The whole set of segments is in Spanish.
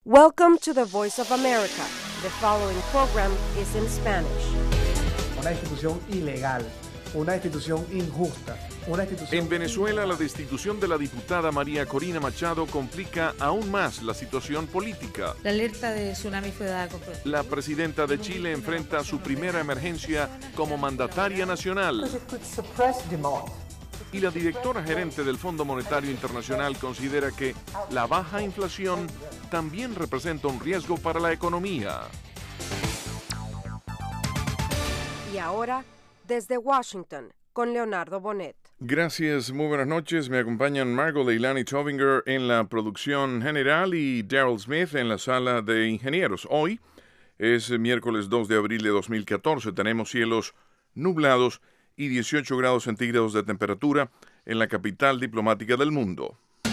Welcome to the Voice of America. The following program is in Spanish. Una institución ilegal, una institución injusta, una institución... En Venezuela, la destitución de la diputada María Corina Machado complica aún más la situación política. La alerta de tsunami fue dada con... La presidenta de Chile enfrenta su primera emergencia como mandataria nacional. Y la directora gerente del Fondo Monetario Internacional considera que la baja inflación también representa un riesgo para la economía. Y ahora, desde Washington, con Leonardo Bonet. Gracias, muy buenas noches. Me acompañan Margot Leilani Tobinger en la producción general y Daryl Smith en la sala de ingenieros. Hoy es miércoles 2 de abril de 2014. Tenemos cielos nublados y 18 grados centígrados de temperatura en la capital diplomática del mundo.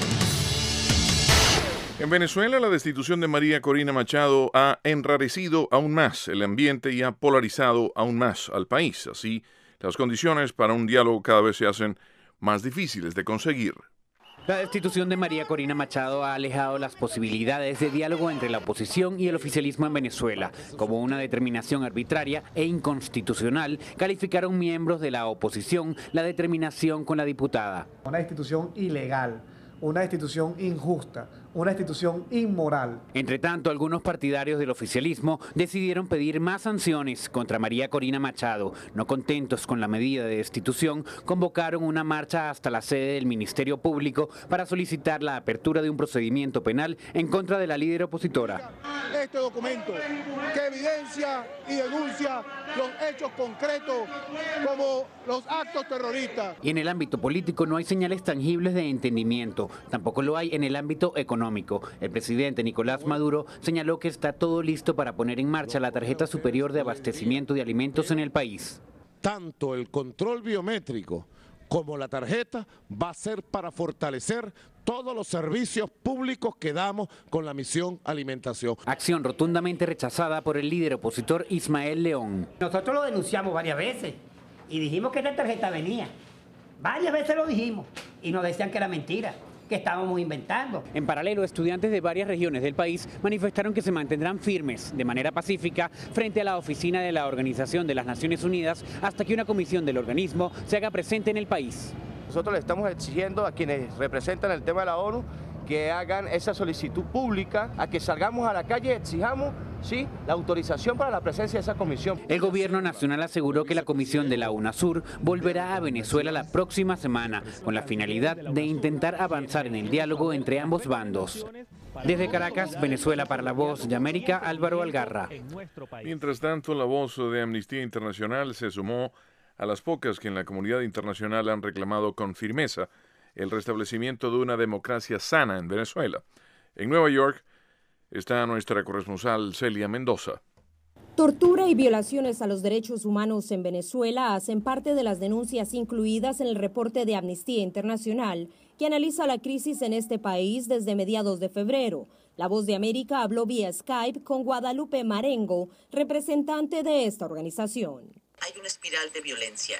En Venezuela, la destitución de María Corina Machado ha enrarecido aún más el ambiente y ha polarizado aún más al país. Así, las condiciones para un diálogo cada vez se hacen más difíciles de conseguir. La destitución de María Corina Machado ha alejado las posibilidades de diálogo entre la oposición y el oficialismo en Venezuela. Como una determinación arbitraria e inconstitucional, calificaron miembros de la oposición la determinación con la diputada. Una institución ilegal, una institución injusta, una institución inmoral. Entre tanto, algunos partidarios del oficialismo decidieron pedir más sanciones contra María Corina Machado. No contentos con la medida de destitución, convocaron una marcha hasta la sede del Ministerio Público para solicitar la apertura de un procedimiento penal en contra de la líder opositora. Este documento que evidencia y denuncia los hechos concretos como los actos terroristas. Y en el ámbito político no hay señales tangibles de entendimiento, tampoco lo hay en el ámbito económico. El presidente Nicolás Maduro señaló que está todo listo para poner en marcha la tarjeta superior de abastecimiento de alimentos en el país. Tanto el control biométrico como la tarjeta va a ser para fortalecer todos los servicios públicos que damos con la misión alimentación. Acción rotundamente rechazada por el líder opositor Ismael León. Nosotros lo denunciamos varias veces y dijimos que esta tarjeta venía. Varias veces lo dijimos y nos decían que era mentira, que estábamos inventando. En paralelo, estudiantes de varias regiones del país manifestaron que se mantendrán firmes de manera pacífica frente a la oficina de la Organización de las Naciones Unidas hasta que una comisión del organismo se haga presente en el país. Nosotros le estamos exigiendo a quienes representan el tema de la ONU que hagan esa solicitud pública, a que salgamos a la calle y exijamos la autorización para la presencia de esa comisión. El gobierno nacional aseguró que la comisión de la UNASUR volverá a Venezuela la próxima semana con la finalidad de intentar avanzar en el diálogo entre ambos bandos. Desde Caracas, Venezuela, para La Voz de América, Álvaro Algarra. Mientras tanto, la voz de Amnistía Internacional se sumó a las pocas que en la comunidad internacional han reclamado con firmeza el restablecimiento de una democracia sana en Venezuela. En Nueva York está nuestra corresponsal Celia Mendoza. Tortura y violaciones a los derechos humanos en Venezuela hacen parte de las denuncias incluidas en el reporte de Amnistía Internacional, que analiza la crisis en este país desde mediados de febrero. La Voz de América habló vía Skype con Guadalupe Marengo, representante de esta organización. Hay una espiral de violencia.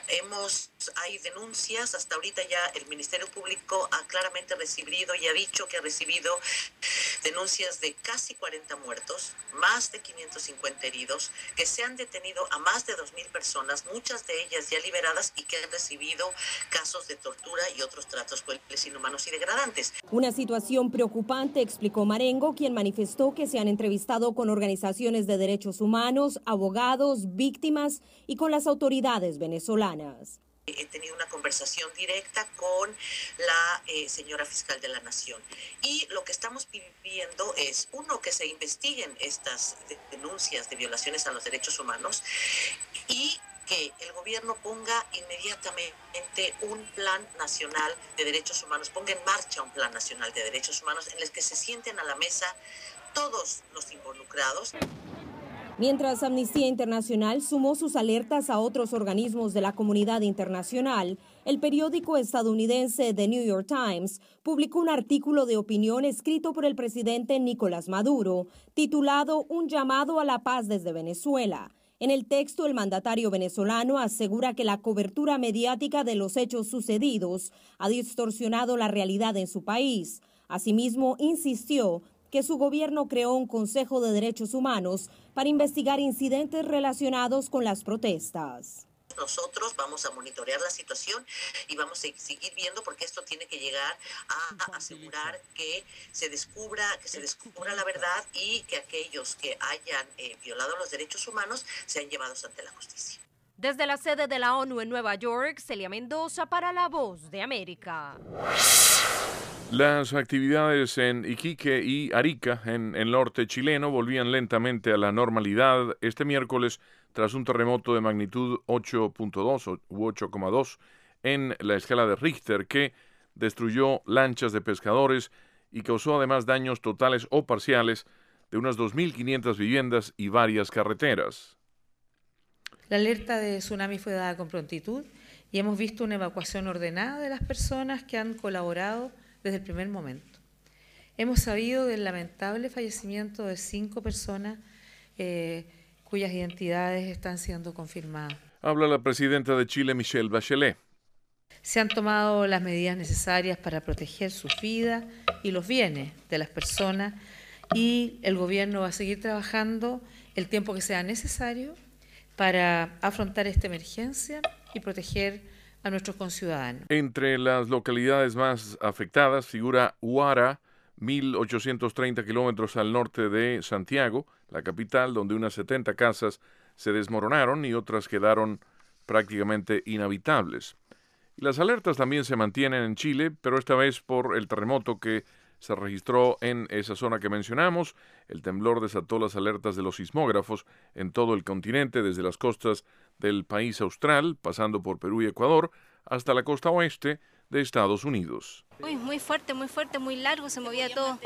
Hay denuncias, hasta ahorita ya el Ministerio Público ha claramente recibido y ha dicho que ha recibido denuncias de casi 40 muertos, más de 550 heridos, que se han detenido a más de 2.000 personas, muchas de ellas ya liberadas y que han recibido casos de tortura y otros tratos crueles, inhumanos y degradantes. Una situación preocupante, explicó Marengo, quien manifestó que se han entrevistado con organizaciones de derechos humanos, abogados, víctimas y con las autoridades venezolanas. He tenido una conversación directa con la señora fiscal de la Nación y lo que estamos pidiendo es, uno, que se investiguen estas denuncias de violaciones a los derechos humanos y que el gobierno ponga inmediatamente un plan nacional de derechos humanos, ponga en marcha un plan nacional de derechos humanos en el que se sienten a la mesa todos los involucrados. Mientras Amnistía Internacional sumó sus alertas a otros organismos de la comunidad internacional, el periódico estadounidense The New York Times publicó un artículo de opinión escrito por el presidente Nicolás Maduro, titulado Un llamado a la paz desde Venezuela. En el texto, el mandatario venezolano asegura que la cobertura mediática de los hechos sucedidos ha distorsionado la realidad en su país. Asimismo, insistió que su gobierno creó un Consejo de Derechos Humanos para investigar incidentes relacionados con las protestas. Nosotros vamos a monitorear la situación y vamos a seguir viendo, porque esto tiene que llegar a asegurar que se descubra la verdad y que aquellos que hayan violado los derechos humanos sean llevados ante la justicia. Desde la sede de la ONU en Nueva York, Celia Mendoza para La Voz de América. Las actividades en Iquique y Arica, en el norte chileno, volvían lentamente a la normalidad este miércoles tras un terremoto de magnitud 8.2 u 8,2 en la escala de Richter que destruyó lanchas de pescadores y causó además daños totales o parciales de unas 2.500 viviendas y varias carreteras. La alerta de tsunami fue dada con prontitud y hemos visto una evacuación ordenada de las personas que han colaborado desde el primer momento. Hemos sabido del lamentable fallecimiento de 5 personas cuyas identidades están siendo confirmadas. Habla la presidenta de Chile, Michelle Bachelet. Se han tomado las medidas necesarias para proteger sus vidas y los bienes de las personas y el gobierno va a seguir trabajando el tiempo que sea necesario para afrontar esta emergencia y proteger a nuestros conciudadanos. Entre las localidades más afectadas figura Huara, 1.830 kilómetros al norte de Santiago, la capital, donde unas 70 casas se desmoronaron y otras quedaron prácticamente inhabitables. Y las alertas también se mantienen en Chile, pero esta vez por el terremoto que se registró en esa zona que mencionamos. El temblor desató las alertas de los sismógrafos en todo el continente, desde las costas del país austral, pasando por Perú y Ecuador, hasta la costa oeste de Estados Unidos. Muy fuerte, muy largo, se movía todo.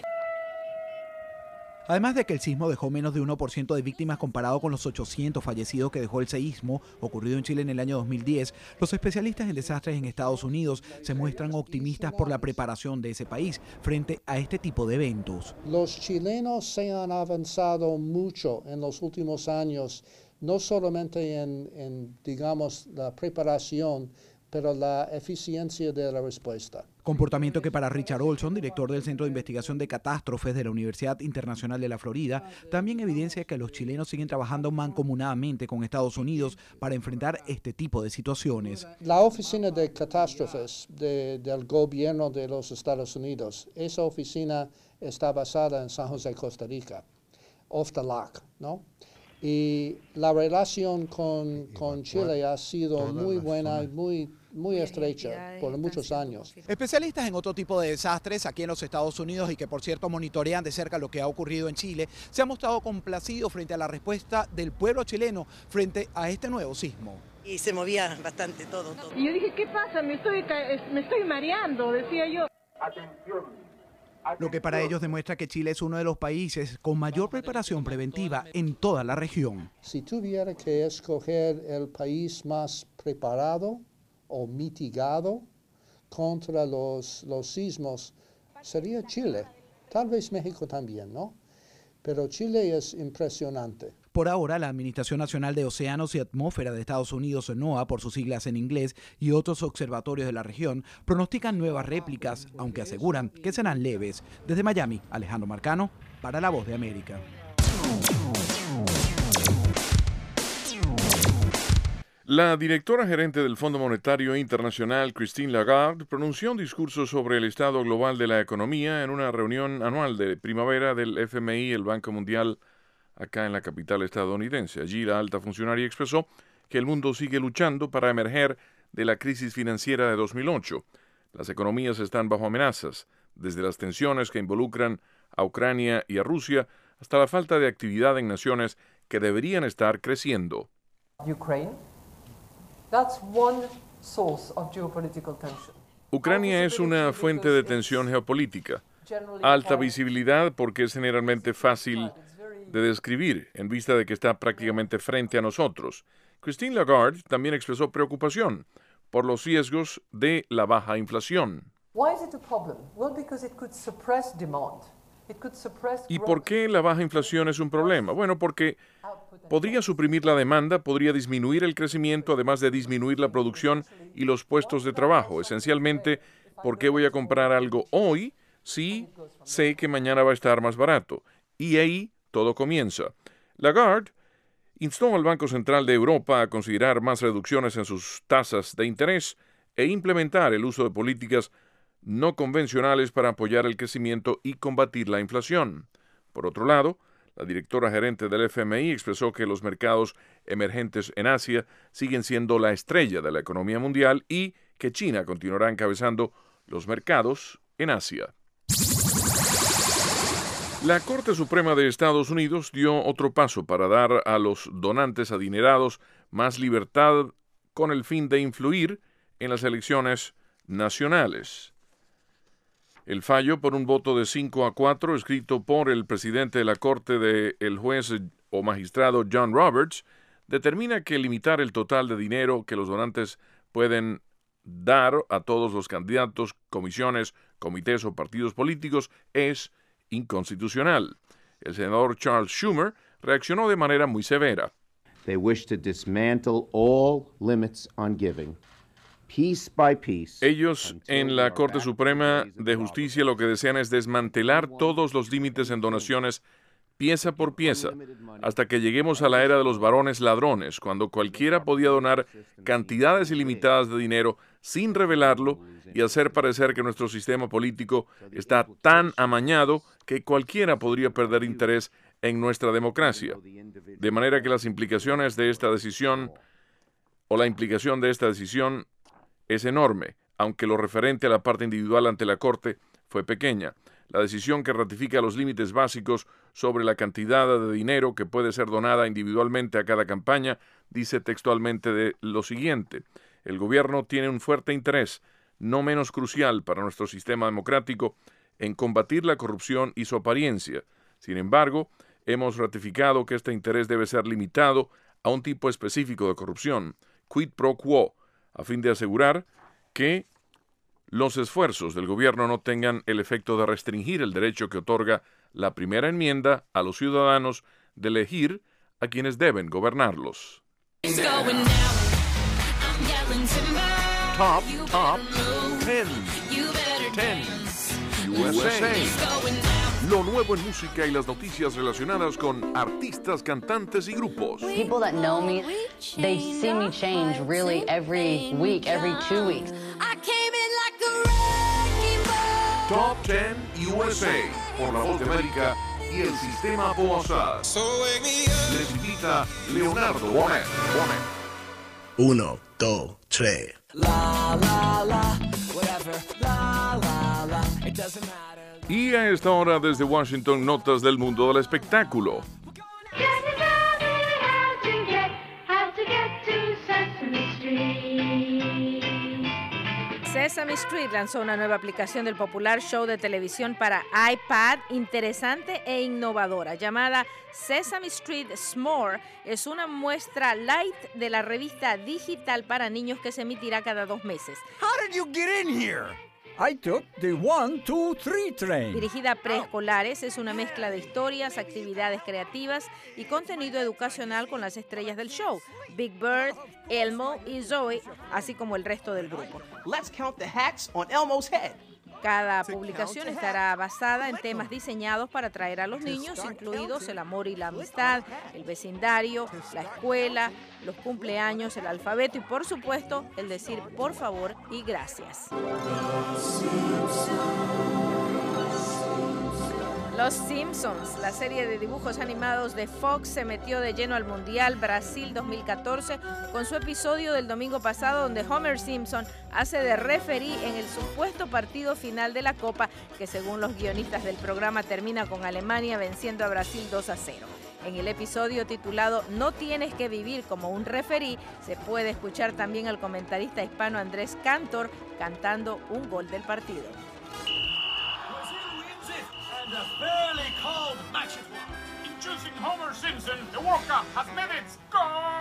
Además de que el sismo dejó menos de 1% de víctimas comparado con los 800 fallecidos que dejó el seísmo ocurrido en Chile en el año 2010, los especialistas en desastres en Estados Unidos se muestran optimistas por la preparación de ese país frente a este tipo de eventos. Los chilenos se han avanzado mucho en los últimos años, no solamente en digamos, la preparación, pero la eficiencia de la respuesta. Comportamiento que para Richard Olson, director del Centro de Investigación de Catástrofes de la Universidad Internacional de la Florida, también evidencia que los chilenos siguen trabajando mancomunadamente con Estados Unidos para enfrentar este tipo de situaciones. La Oficina de Catástrofes del Gobierno de los Estados Unidos, esa oficina está basada en San José, Costa Rica, OFTALAC, ¿no? Y la relación con Chile ha sido muy buena y muy estrecha por muchos años. Especialistas en otro tipo de desastres aquí en los Estados Unidos y que por cierto monitorean de cerca lo que ha ocurrido en Chile, se han mostrado complacidos frente a la respuesta del pueblo chileno frente a este nuevo sismo. Y se movía bastante todo. Y yo dije, ¿qué pasa? Me estoy mareando, decía yo. Atención. Lo que para ellos demuestra que Chile es uno de los países con mayor preparación preventiva en toda la región. Si tuviera que escoger el país más preparado o mitigado contra los sismos, sería Chile. Tal vez México también, ¿no? Pero Chile es impresionante. Por ahora, la Administración Nacional de Océanos y Atmósfera de Estados Unidos, NOAA, por sus siglas en inglés, y otros observatorios de la región, pronostican nuevas réplicas, aunque aseguran que serán leves. Desde Miami, Alejandro Marcano, para La Voz de América. La directora gerente del Fondo Monetario Internacional, Christine Lagarde, pronunció un discurso sobre el estado global de la economía en una reunión anual de primavera del FMI, el Banco Mundial, acá en la capital estadounidense. Allí la alta funcionaria expresó que el mundo sigue luchando para emerger de la crisis financiera de 2008. Las economías están bajo amenazas, desde las tensiones que involucran a Ucrania y a Rusia hasta la falta de actividad en naciones que deberían estar creciendo. Ucrania es una fuente de tensión geopolítica. Alta visibilidad porque es generalmente fácil de describir, en vista de que está prácticamente frente a nosotros. Christine Lagarde también expresó preocupación por los riesgos de la baja inflación. ¿Y por qué la baja inflación es un problema? Bueno, porque podría suprimir la demanda, podría disminuir el crecimiento, además de disminuir la producción y los puestos de trabajo. Esencialmente, ¿por qué voy a comprar algo hoy sí sé que mañana va a estar más barato. Y ahí todo comienza. Lagarde instó al Banco Central de Europa a considerar más reducciones en sus tasas de interés e implementar el uso de políticas no convencionales para apoyar el crecimiento y combatir la inflación. Por otro lado, la directora gerente del FMI expresó que los mercados emergentes en Asia siguen siendo la estrella de la economía mundial y que China continuará encabezando los mercados en Asia. La Corte Suprema de Estados Unidos dio otro paso para dar a los donantes adinerados más libertad con el fin de influir en las elecciones nacionales. El fallo, por un voto de 5-4, escrito por el presidente de la Corte el juez o magistrado John Roberts, determina que limitar el total de dinero que los donantes pueden dar a todos los candidatos, comisiones, comités o partidos políticos es inconstitucional. El senador Charles Schumer reaccionó de manera muy severa. They wish to dismantle all limits on giving. Piece by piece. Ellos en la Corte Suprema de Justicia lo que desean es desmantelar todos los límites en donaciones pieza por pieza, hasta que lleguemos a la era de los varones ladrones, cuando cualquiera podía donar cantidades ilimitadas de dinero sin revelarlo y hacer parecer que nuestro sistema político está tan amañado que cualquiera podría perder interés en nuestra democracia. De manera que las implicaciones de esta decisión, o la implicación de esta decisión, es enorme, aunque lo referente a la parte individual ante la Corte fue pequeña. La decisión que ratifica los límites básicos sobre la cantidad de dinero que puede ser donada individualmente a cada campaña dice textualmente de lo siguiente: el gobierno tiene un fuerte interés, no menos crucial para nuestro sistema democrático, en combatir la corrupción y su apariencia. Sin embargo, hemos ratificado que este interés debe ser limitado a un tipo específico de corrupción, quid pro quo, a fin de asegurar que los esfuerzos del gobierno no tengan el efecto de restringir el derecho que otorga la primera enmienda a los ciudadanos de elegir a quienes deben gobernarlos. Top 10 USA. Lo nuevo en música y las noticias relacionadas con artistas, cantantes y grupos. People that know me, they see me change really every week, every 2 weeks. Top 10 USA por La Voz de América y el Sistema Boazar. Les invita Leonardo Bonet. 1, 2, 3. La la la, whatever. La la la, it doesn't matter. Y a esta hora desde Washington, notas del mundo del espectáculo. Sesame Street lanzó una nueva aplicación del popular show de televisión para iPad interesante e innovadora llamada Sesame Street S'more. Es una muestra light de la revista digital para niños que se emitirá cada 2 meses. How did you get in here? I took the 1, 2, 3 train. Dirigida a preescolares, es una mezcla de historias, actividades creativas y contenido educacional con las estrellas del show, Big Bird, Elmo y Zoe, así como el resto del grupo. Let's count the hats on Elmo's head. Cada publicación estará basada en temas diseñados para atraer a los niños, incluidos el amor y la amistad, el vecindario, la escuela, los cumpleaños, el alfabeto y, por supuesto, el decir por favor y gracias. Los Simpsons, la serie de dibujos animados de Fox, se metió de lleno al Mundial Brasil 2014 con su episodio del domingo pasado donde Homer Simpson hace de referí en el supuesto partido final de la Copa que, según los guionistas del programa, termina con Alemania venciendo a Brasil 2-0. En el episodio titulado No tienes que vivir como un referí, se puede escuchar también al comentarista hispano Andrés Cantor cantando un gol del partido. A fairly called match it was. Introducing Homer Simpson, the World Cup has met its goal.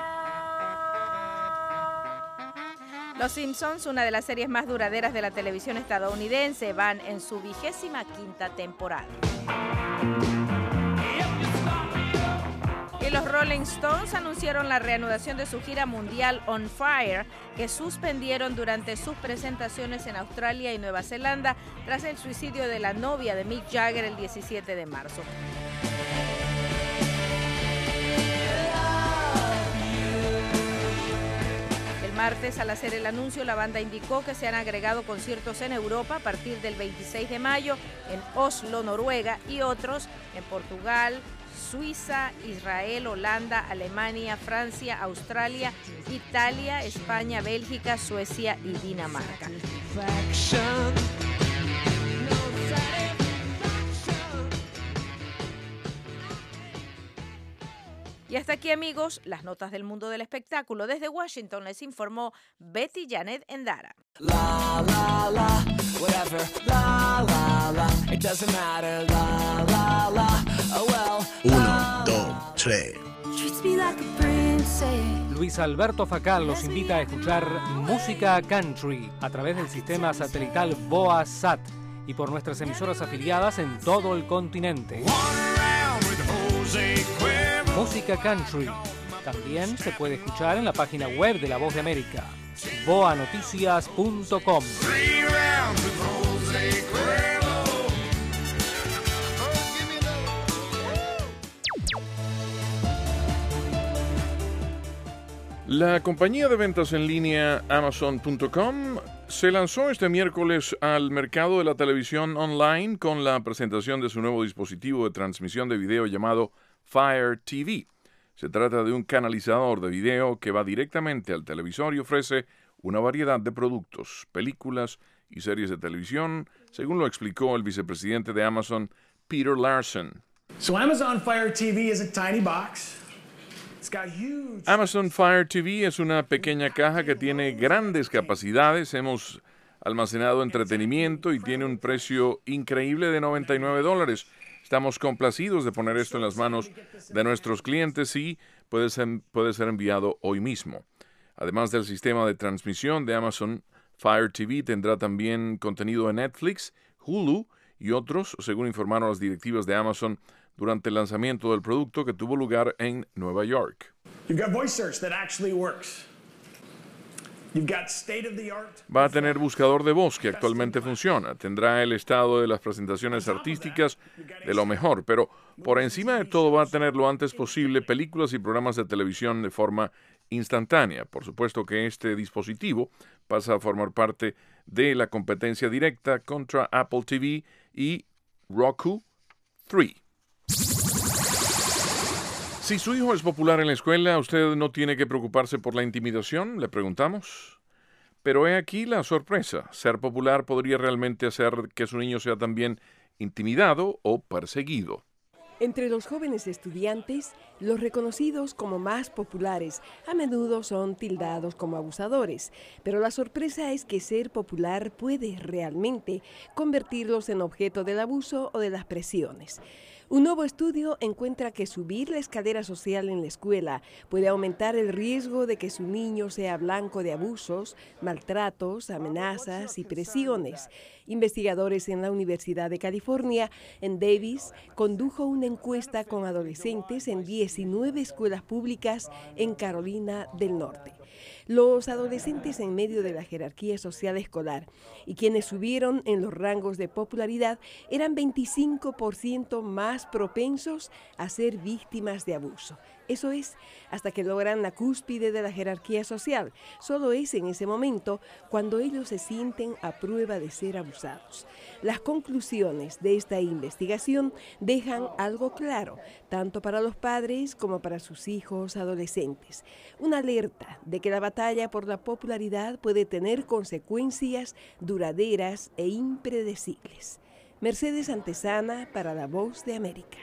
Los Simpsons, una de las series más duraderas de la televisión estadounidense, van en su 25ª temporada. Y los Rolling Rolling Stones anunciaron la reanudación de su gira mundial On Fire, que suspendieron durante sus presentaciones en Australia y Nueva Zelanda tras el suicidio de la novia de Mick Jagger el 17 de marzo. El martes, al hacer el anuncio, la banda indicó que se han agregado conciertos en Europa a partir del 26 de mayo en Oslo, Noruega, y otros en Portugal, Suiza, Israel, Holanda, Alemania, Francia, Australia, Italia, España, Bélgica, Suecia y Dinamarca. Y hasta aquí, amigos, las notas del mundo del espectáculo. Desde Washington les informó Betty Janet Endara. La la la, whatever. La la la, it doesn't matter. La la la, oh well. 1, 2, 3. Luis Alberto Facal los invita a escuchar música country a través del sistema satelital BOA SAT y por nuestras emisoras afiliadas en todo el continente. Música country también se puede escuchar en la página web de La Voz de América, boanoticias.com. La compañía de ventas en línea Amazon.com se lanzó este miércoles al mercado de la televisión online con la presentación de su nuevo dispositivo de transmisión de video llamado Fire TV. Se trata de un canalizador de video que va directamente al televisor y ofrece una variedad de productos, películas y series de televisión, según lo explicó el vicepresidente de Amazon, Peter Larson. So Amazon Fire TV is a tiny box. Amazon Fire TV es una pequeña caja que tiene grandes capacidades. Hemos almacenado entretenimiento y tiene un precio increíble de $99. Estamos complacidos de poner esto en las manos de nuestros clientes y puede ser enviado hoy mismo. Además del sistema de transmisión de Amazon Fire TV, tendrá también contenido de Netflix, Hulu y otros, según informaron las directivas de Amazon durante el lanzamiento del producto que tuvo lugar en Nueva York. Va a tener buscador de voz que actualmente funciona. Tendrá el estado de las presentaciones artísticas de lo mejor, pero por encima de todo va a tener lo antes posible películas y programas de televisión de forma instantánea. Por supuesto que este dispositivo pasa a formar parte de la competencia directa contra Apple TV y Roku 3. Si su hijo es popular en la escuela, ¿usted no tiene que preocuparse por la intimidación?, le preguntamos. Pero he aquí la sorpresa. Ser popular podría realmente hacer que su niño sea también intimidado o perseguido. Entre los jóvenes estudiantes, los reconocidos como más populares a menudo son tildados como abusadores, pero la sorpresa es que ser popular puede realmente convertirlos en objeto del abuso o de las presiones. Un nuevo estudio encuentra que subir la escalera social en la escuela puede aumentar el riesgo de que su niño sea blanco de abusos, maltratos, amenazas y presiones. Investigadores en la Universidad de California, en Davis, condujo una encuesta con adolescentes en 19 escuelas públicas en Carolina del Norte. Los adolescentes en medio de la jerarquía social escolar y quienes subieron en los rangos de popularidad eran 25% más propensos a ser víctimas de abuso. Eso es, hasta que logran la cúspide de la jerarquía social. Solo es en ese momento cuando ellos se sienten a prueba de ser abusados. Las conclusiones de esta investigación dejan algo claro, tanto para los padres como para sus hijos adolescentes. Una alerta de que la batalla por la popularidad puede tener consecuencias duraderas e impredecibles. Mercedes Antesana para La Voz de América.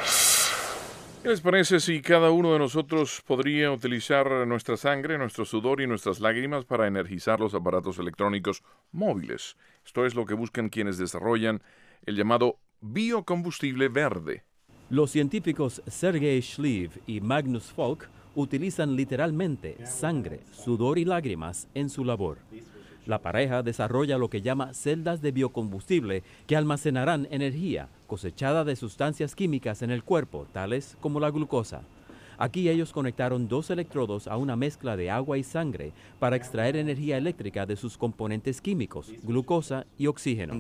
¿Qué les parece si cada uno de nosotros podría utilizar nuestra sangre, nuestro sudor y nuestras lágrimas para energizar los aparatos electrónicos móviles? Esto es lo que buscan quienes desarrollan el llamado biocombustible verde. Los científicos Sergei Shliv y Magnus Falk utilizan literalmente sangre, sudor y lágrimas en su labor. La pareja desarrolla lo que llama celdas de biocombustible que almacenarán energía cosechada de sustancias químicas en el cuerpo, tales como la glucosa. Aquí ellos conectaron 2 electrodos a una mezcla de agua y sangre para extraer energía eléctrica de sus componentes químicos, glucosa y oxígeno.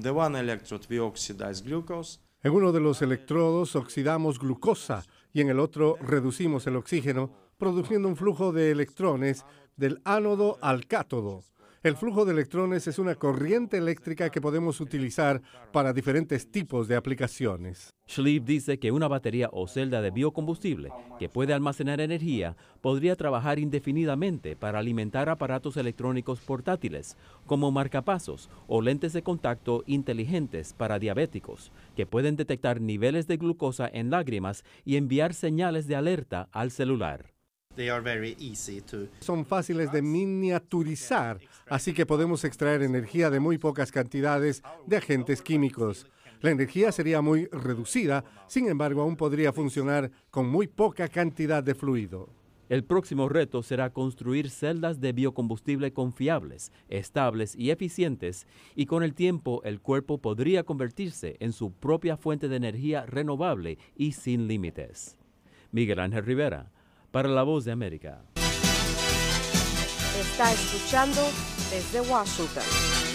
En uno de los electrodos oxidamos glucosa y en el otro reducimos el oxígeno, produciendo un flujo de electrones del ánodo al cátodo. El flujo de electrones es una corriente eléctrica que podemos utilizar para diferentes tipos de aplicaciones. Schlieve dice que una batería o celda de biocombustible que puede almacenar energía podría trabajar indefinidamente para alimentar aparatos electrónicos portátiles, como marcapasos o lentes de contacto inteligentes para diabéticos, que pueden detectar niveles de glucosa en lágrimas y enviar señales de alerta al celular. Son fáciles de miniaturizar, así que podemos extraer energía de muy pocas cantidades de agentes químicos. La energía sería muy reducida, sin embargo, aún podría funcionar con muy poca cantidad de fluido. El próximo reto será construir celdas de biocombustible confiables, estables y eficientes, y con el tiempo el cuerpo podría convertirse en su propia fuente de energía renovable y sin límites. Miguel Ángel Rivera, para La Voz de América. Está escuchando desde Washington.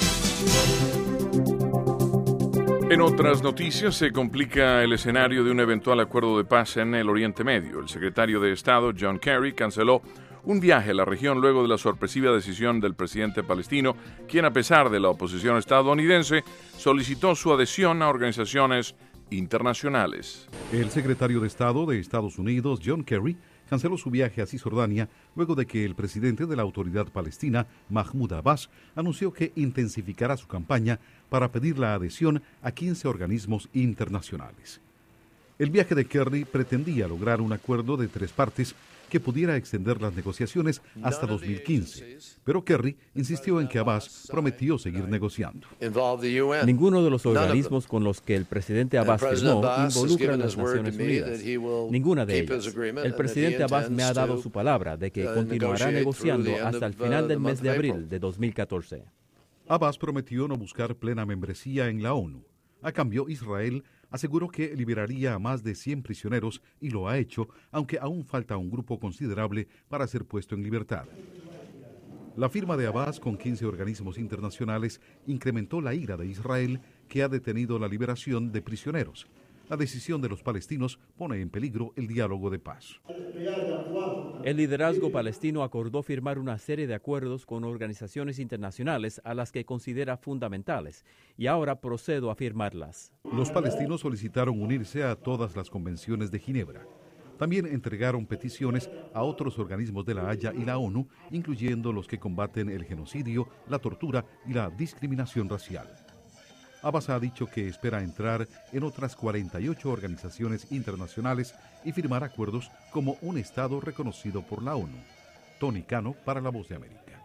En otras noticias, se complica el escenario de un eventual acuerdo de paz en el Oriente Medio. El secretario de Estado, John Kerry, canceló un viaje a la región luego de la sorpresiva decisión del presidente palestino, quien, a pesar de la oposición estadounidense, solicitó su adhesión a organizaciones internacionales. El secretario de Estado de Estados Unidos, John Kerry, canceló su viaje a Cisjordania luego de que el presidente de la Autoridad Palestina, Mahmoud Abbas, anunció que intensificará su campaña para pedir la adhesión a 15 organismos internacionales. El viaje de Kerry pretendía lograr un acuerdo de 3 partes que pudiera extender las negociaciones hasta 2015, pero Kerry insistió en que Abbas prometió seguir negociando. Ninguno de los organismos con los que el presidente Abbas firmó involucra a las Naciones Unidas. Ninguna de ellas. El presidente Abbas me ha dado su palabra de que continuará negociando hasta el final del mes de abril de 2014. Abbas prometió no buscar plena membresía en la ONU. A cambio, Israel aseguró que liberaría a más de 100 prisioneros y lo ha hecho, aunque aún falta un grupo considerable para ser puesto en libertad. La firma de Abbas con 15 organismos internacionales incrementó la ira de Israel, que ha detenido la liberación de prisioneros. La decisión de los palestinos pone en peligro el diálogo de paz. El liderazgo palestino acordó firmar una serie de acuerdos con organizaciones internacionales a las que considera fundamentales, y ahora procedo a firmarlas. Los palestinos solicitaron unirse a todas las convenciones de Ginebra. También entregaron peticiones a otros organismos de la Haya y la ONU, incluyendo los que combaten el genocidio, la tortura y la discriminación racial. Abbas ha dicho que espera entrar en otras 48 organizaciones internacionales y firmar acuerdos como un Estado reconocido por la ONU. Tony Cano, para La Voz de América.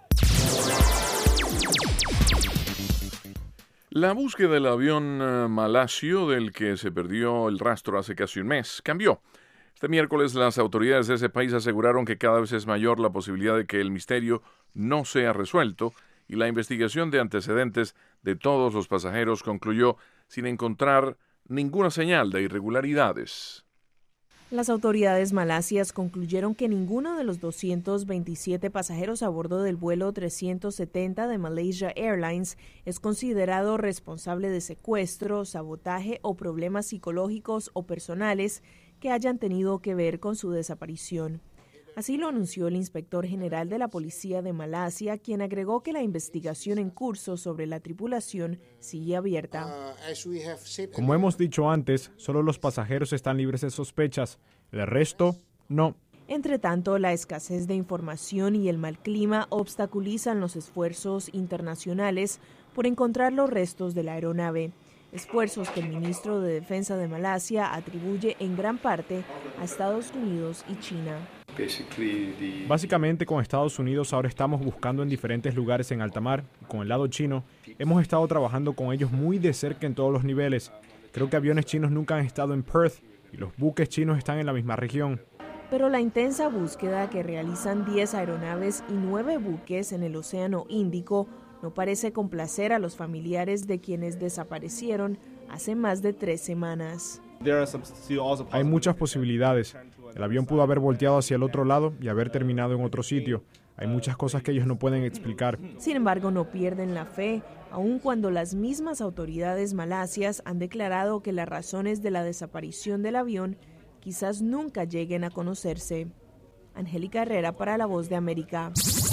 La búsqueda del avión malasio del que se perdió el rastro hace casi un mes cambió. Este miércoles las autoridades de ese país aseguraron que cada vez es mayor la posibilidad de que el misterio no sea resuelto, y la investigación de antecedentes de todos los pasajeros concluyó sin encontrar ninguna señal de irregularidades. Las autoridades malasias concluyeron que ninguno de los 227 pasajeros a bordo del vuelo 370 de Malaysia Airlines es considerado responsable de secuestro, sabotaje o problemas psicológicos o personales que hayan tenido que ver con su desaparición. Así lo anunció el inspector general de la Policía de Malasia, quien agregó que la investigación en curso sobre la tripulación sigue abierta. Como hemos dicho antes, solo los pasajeros están libres de sospechas, el resto no. Entre tanto, la escasez de información y el mal clima obstaculizan los esfuerzos internacionales por encontrar los restos de la aeronave. Esfuerzos que el ministro de Defensa de Malasia atribuye en gran parte a Estados Unidos y China. Básicamente, con Estados Unidos ahora estamos buscando en diferentes lugares en alta mar. Con el lado chino, hemos estado trabajando con ellos muy de cerca en todos los niveles. Creo que aviones chinos nunca han estado en Perth y los buques chinos están en la misma región. Pero la intensa búsqueda que realizan 10 aeronaves y 9 buques en el Océano Índico no parece complacer a los familiares de quienes desaparecieron hace más de 3 semanas. Hay muchas posibilidades. El avión pudo haber volteado hacia el otro lado y haber terminado en otro sitio. Hay muchas cosas que ellos no pueden explicar. Sin embargo, no pierden la fe, aun cuando las mismas autoridades malasias han declarado que las razones de la desaparición del avión quizás nunca lleguen a conocerse. Angélica Herrera para La Voz de América.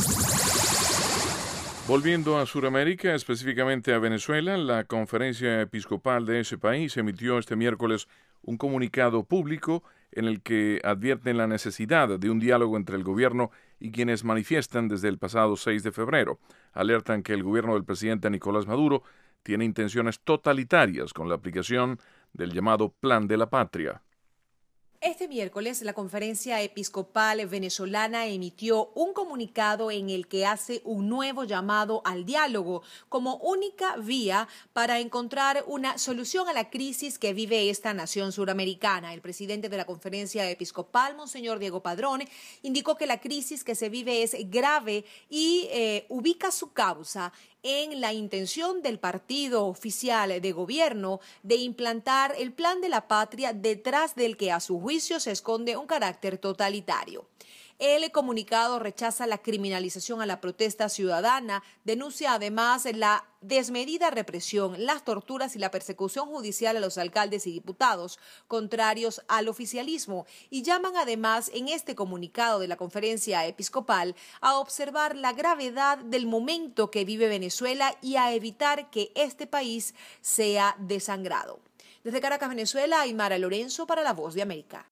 Volviendo a Sudamérica, específicamente a Venezuela, la Conferencia Episcopal de ese país emitió este miércoles un comunicado público en el que advierten la necesidad de un diálogo entre el gobierno y quienes manifiestan desde el pasado 6 de febrero. Alertan que el gobierno del presidente Nicolás Maduro tiene intenciones totalitarias con la aplicación del llamado Plan de la Patria. Este miércoles, la Conferencia Episcopal Venezolana emitió un comunicado en el que hace un nuevo llamado al diálogo como única vía para encontrar una solución a la crisis que vive esta nación suramericana. El presidente de la Conferencia Episcopal, Monseñor Diego Padrón, indicó que la crisis que se vive es grave y ubica su causa en la intención del partido oficial de gobierno de implantar el Plan de la Patria, detrás del que a su juicio se esconde un carácter totalitario. El comunicado rechaza la criminalización a la protesta ciudadana, denuncia además la desmedida represión, las torturas y la persecución judicial a los alcaldes y diputados contrarios al oficialismo y llaman además en este comunicado de la Conferencia Episcopal a observar la gravedad del momento que vive Venezuela y a evitar que este país sea desangrado. Desde Caracas, Venezuela, Aymara Lorenzo para La Voz de América.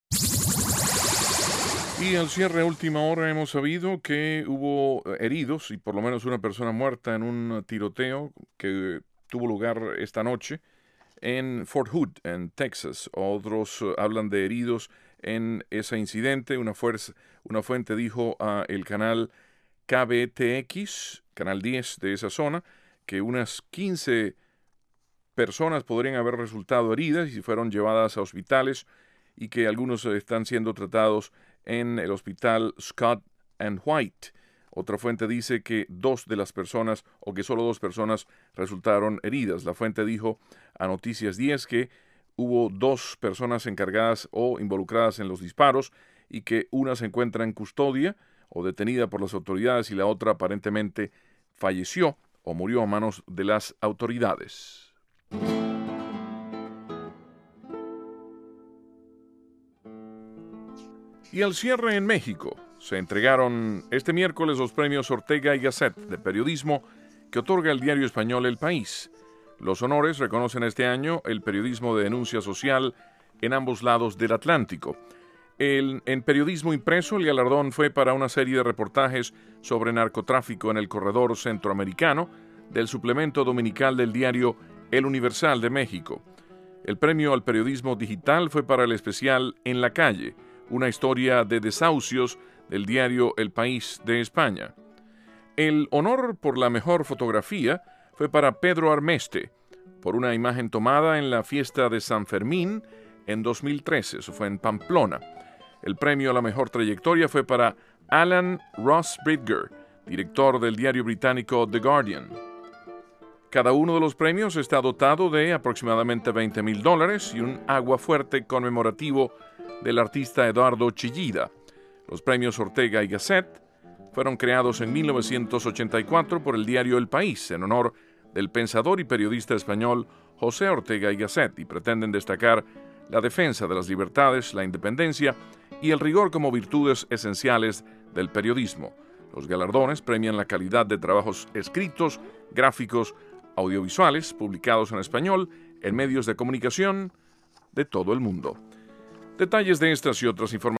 Y al cierre a última hora hemos sabido que hubo heridos y por lo menos una persona muerta en un tiroteo que tuvo lugar esta noche en Fort Hood, en Texas. Otros hablan de heridos en ese incidente. Una fuente dijo a el canal KBTX, canal 10 de esa zona, que unas 15 personas podrían haber resultado heridas y fueron llevadas a hospitales y que algunos están siendo tratados en el hospital Scott and White. Otra fuente dice que solo dos personas resultaron heridas. La fuente dijo a Noticias 10 que hubo 2 personas encargadas o involucradas en los disparos y que una se encuentra en custodia o detenida por las autoridades y la otra aparentemente falleció o murió a manos de las autoridades. Y al cierre en México, se entregaron este miércoles los premios Ortega y Gasset de periodismo que otorga el diario español El País. Los honores reconocen este año el periodismo de denuncia social en ambos lados del Atlántico. En periodismo impreso, el galardón fue para una serie de reportajes sobre narcotráfico en el corredor centroamericano del suplemento dominical del diario El Universal de México. El premio al periodismo digital fue para el especial En la calle, una historia de desahucios del diario El País de España. El honor por la mejor fotografía fue para Pedro Armeste, por una imagen tomada en la fiesta de San Fermín en 2013, eso fue en Pamplona. El premio a la mejor trayectoria fue para Alan Ross Bridger, director del diario británico The Guardian. Cada uno de los premios está dotado de aproximadamente $20,000 y un aguafuerte conmemorativo del artista Eduardo Chillida. Los premios Ortega y Gasset fueron creados en 1984 por el diario El País en honor del pensador y periodista español José Ortega y Gasset y pretenden destacar la defensa de las libertades, la independencia y el rigor como virtudes esenciales del periodismo. Los galardones premian la calidad de trabajos escritos, gráficos, audiovisuales, publicados en español en medios de comunicación de todo el mundo. Detalles de estas y otras informaciones